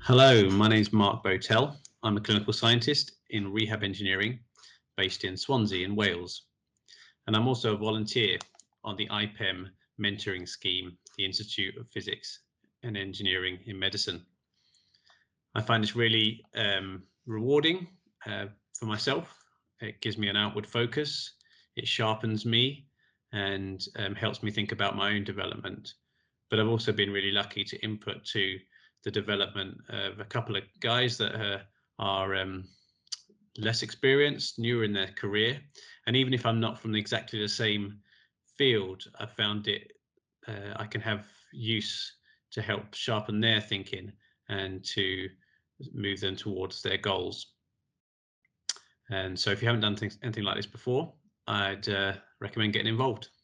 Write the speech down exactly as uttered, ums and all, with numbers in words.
Hello, my name is Mark Botel. I'm a clinical scientist in rehab engineering based in Swansea in Wales. And I'm also a volunteer on the I P E M mentoring scheme, the Institute of Physics and Engineering in Medicine. I find this really um, rewarding uh, for myself. It gives me an outward focus, it sharpens me and um, helps me think about my own development. But I've also been really lucky to input to the development of a couple of guys that are, are um, less experienced, newer in their career. And even if I'm not from exactly the same field, I've found it, uh, I can have use to help sharpen their thinking and to move them towards their goals. And so if you haven't done things, anything like this before, I'd uh, recommend getting involved.